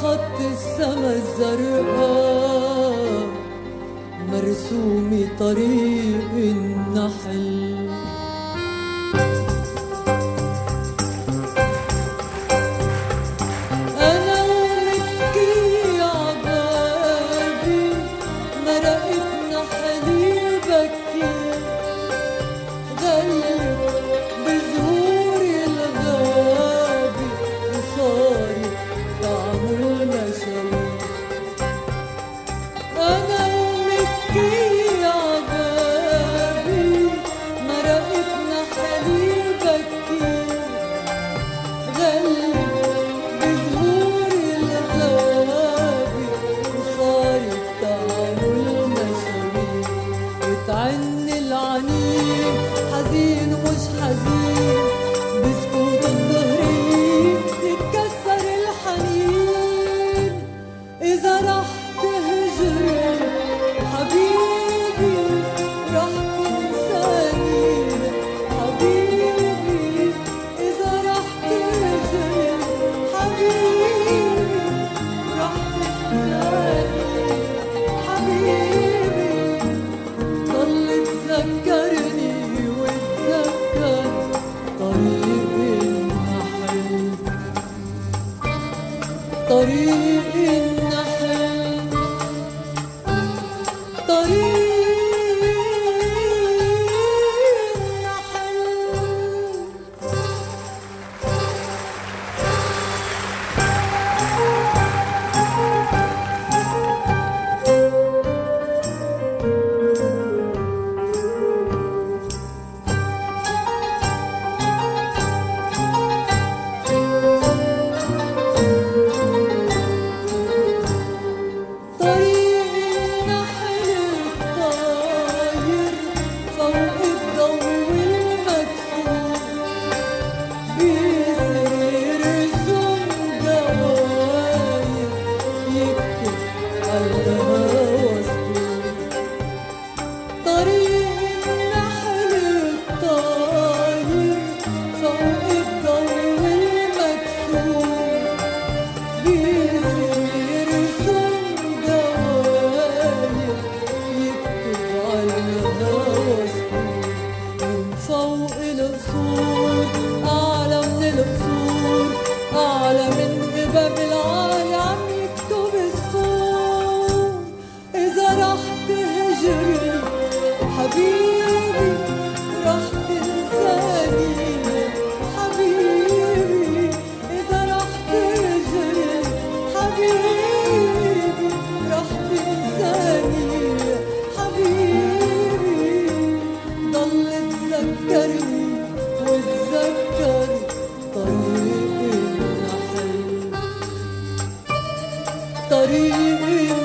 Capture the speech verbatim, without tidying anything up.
خط السما الزرقاء مرسومي طريق النحل. أنا ومبكي عبابي مرقت نحلي بكي غلب بزهور الغابي وصاري طعم المشوي. أنا ومبكي عبابي مرقت نحلي بكي غلب بزهور الغابي وصاري طعم المشوي. وتعن العنين حزين ومش حزين بسكوت الظهرين يتكسر الحنين. إذا رح تهجرني حبيبي رح تنساني حبيبي. إذا رح تهجرني حبيبي رح تنساني حبيبي. ضل تذكرني وتذكر طريق النحل طريق النحل طريق النحل. فوق القصور أعلى من القصور أعلى من قباب العالي عم يكتب سطور. إذا رح تهجرني حبيبي رح تنساني حبيبي. إذا رح تهجرني حبيبي رح تنساني حبيبي. ضل تذكرني وتذكر طريق النحل طريق